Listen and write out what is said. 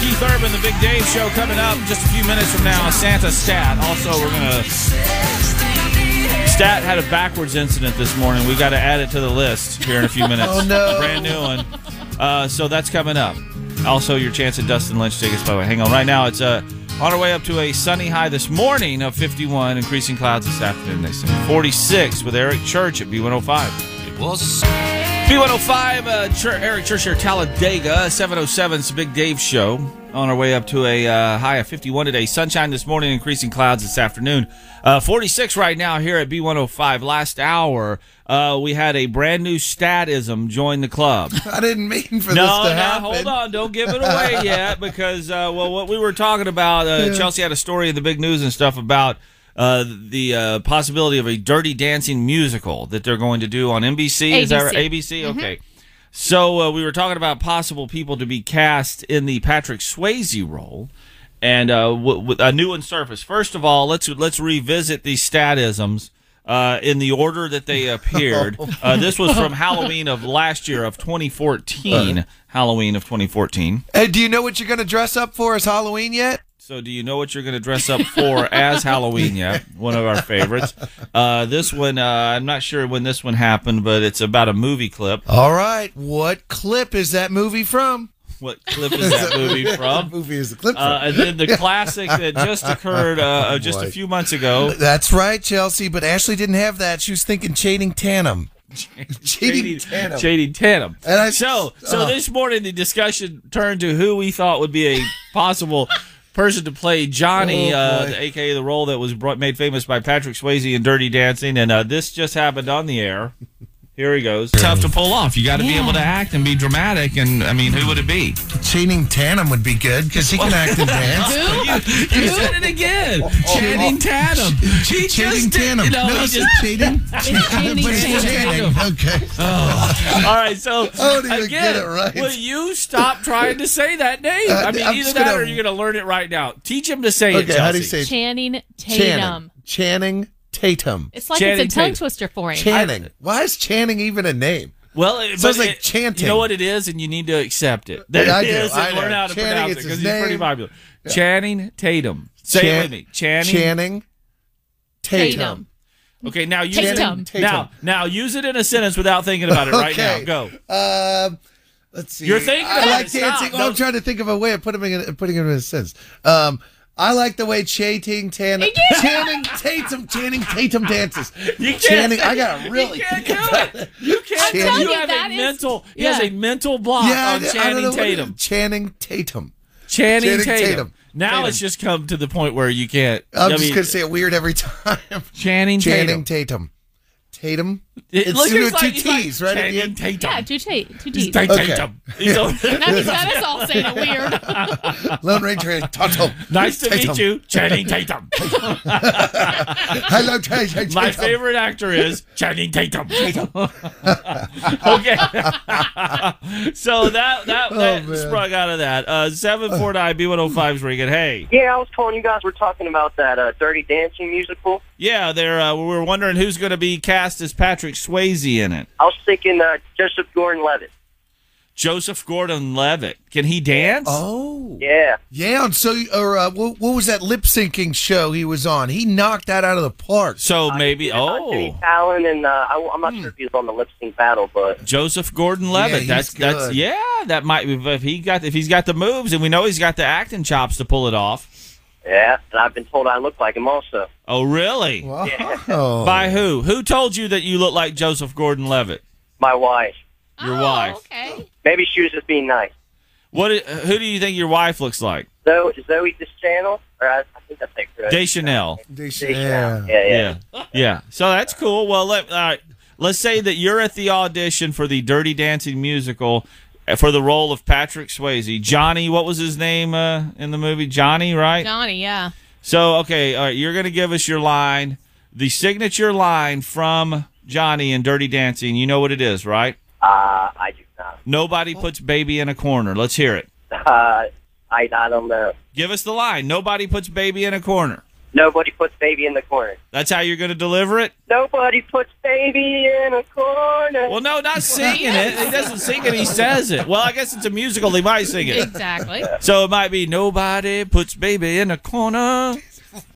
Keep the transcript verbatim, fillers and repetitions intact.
Keith Urban, the Big Dave Show coming up just a few minutes from now. Santa Stat. Also, we're going to... Stat had a backwards incident this morning. We got to add it to the list here in a few minutes. Oh, no. Brand new one. Uh, so that's coming up. Also, your chance at Dustin Lynch tickets, by the way. Hang on. Right now, it's uh, on our way up to a sunny high this morning of fifty-one. Increasing clouds this afternoon. They say forty-six with Eric Church at B one oh five. It was... B one oh five, uh, Chur- Eric Church here, Talladega, seven oh seven, it's the Big Dave Show. On our way up to a uh, high of fifty-one today. Sunshine this morning, increasing clouds this afternoon. Uh, forty-six right now here at B one oh five. Last hour, uh, we had a brand new statism join the club. I didn't mean for no, this to no, happen. hold on. Don't give it away yet because, uh, well, what we were talking about, uh, yeah. Chelsea had a story in the big news and stuff about Uh, the uh, possibility of a Dirty Dancing musical that they're going to do on N B C. A B C. Is that right? A B C? Mm-hmm. Okay. So uh, we were talking about possible people to be cast in the Patrick Swayze role, and uh, w- w- a new one surfaced. First of all, let's let's revisit these statisms uh, in the order that they appeared. Uh, this was from Halloween of last year of twenty fourteen. Uh, Halloween of twenty fourteen. Hey, do you know what you're going to dress up for as Halloween yet? So do you know what you're going to dress up for as Halloween yet? One of our favorites. Uh, this one, uh, I'm not sure when this one happened, but it's about a movie clip. All right. What clip is that movie from? What clip is that movie from? What movie is the clip from? Uh, and then the classic that just occurred uh, just Boy. a few months ago. That's right, Chelsea, but Ashley didn't have that. She was thinking Channing Tatum. Channing Tatum. Channing Tatum. And I, so, so uh, this morning the discussion turned to who we thought would be a possible person to play Johnny, oh, uh, a k a the role that was brought, made famous by Patrick Swayze in Dirty Dancing, and uh, this just happened on the air. Here he goes. Tough to pull off. You got to yeah. be able to act and be dramatic, and, I mean, who would it be? Channing Tatum would be good, because he can act and dance. you, you said it again. Channing Tatum. Ch- Channing Tatum. You know, no, just Channing. Channing Tatum. Okay. Oh. All right, so, I don't even again, get it right. will you stop trying to say that name? Uh, I mean, I'm either that gonna... or you're going to learn it right now. Teach him to say okay, it, Chelsea. How do you say it? Channing Tatum. Channing. Channing Tatum. It's like Channing it's a tongue Tatum. twister for him. Channing. Why is Channing even a name? Well, it sounds but like it, chanting. You know what it is, and you need to accept it. That I it do. is, I and know. learn how to Channing, pronounce it it's because his he's pretty name. popular. Yeah. Channing Tatum. Say Chan- it with me. Channing. Channing Tatum. Tatum. Okay, now use Tatum. it. Tatum. Now, now use it in a sentence without thinking about it right okay. now. Go. Um, let's see. You're thinking I about like it. dancing. Stop. No, I'm trying to think of a way of putting him in, putting him in a sense. Um, I like the way Channing Tatum, Channing Tatum, Channing Tatum dances. You can't. Channing, I gotta really You can't think do about it. it. You can't. I'm do it. telling You you, have that a is- mental. He yeah. has a mental block Yeah, I- on I don't Channing know what it is. Tatum. Channing Tatum. Channing, Channing Tatum. Tatum. Now Tatum. it's just come to the point where you can't. I'm I just mean, gonna say it weird every time. Channing Channing Tatum. Tatum. Tatum. It, It's look, two- he's two like, he's T's, like, right at the Channing end? Tatum. Yeah, two, ta- two He's T's. Tatum. Okay. He's over- Now he's got us all saying it weird. Lone Ranger Tatum. Nice to Tatum. meet you, Channing Tatum. Hello, Channing Tatum. My favorite actor is Channing Tatum. Tatum. Okay. So that that, Oh, that man. sprung out of that. Uh, seven four nine B one oh five's ringing. Hey. Yeah, I was calling you guys. We're talking about that uh, Dirty Dancing musical. Yeah, they're, uh, we were wondering who's going to be cast as Patrick Swayze in it. I was thinking uh, Joseph Gordon-Levitt. Joseph Gordon-Levitt. Can he dance? Oh. Yeah. Yeah, and so, or uh, what, what was that lip syncing show he was on? He knocked that out of the park. So maybe, Uh, oh. Jimmy Fallon, and uh, I, I'm not Hmm. sure if he was on the lip sync battle, but Joseph Gordon-Levitt. Yeah, that's he's that's good. yeah. That might be if he got if he's got the moves, and we know he's got the acting chops to pull it off. yeah, and I've been told I look like him also. Oh, really? Wow. By who? Who told you that you look like Joseph Gordon-Levitt? My wife. Your oh, wife. Okay. Maybe she was just being nice. What? Who do you think your wife looks like? Zoe, Zoe Deschanel? Or I, I think that's like correct. Deschanel. Deschanel. Yeah. Yeah, yeah. Yeah, yeah. So that's cool. Well, let all right. Let's say that you're at the audition for the Dirty Dancing musical for the role of Patrick Swayze. Johnny, what was his name uh, in the movie? Johnny, right? Johnny, yeah. So, okay, all right, you're going to give us your line, the signature line from Johnny in Dirty Dancing. You know what it is, right? Uh, I do not. Nobody puts baby in a corner. Let's hear it. Uh, I, I don't know. Give us the line. Nobody puts baby in a corner. Nobody puts baby in the corner. That's how you're going to deliver it? Nobody puts baby in a corner. Well, no, not singing it. He doesn't sing it. He says it. Well, I guess it's a musical. He might sing it. Exactly. So it might be nobody puts baby in a corner.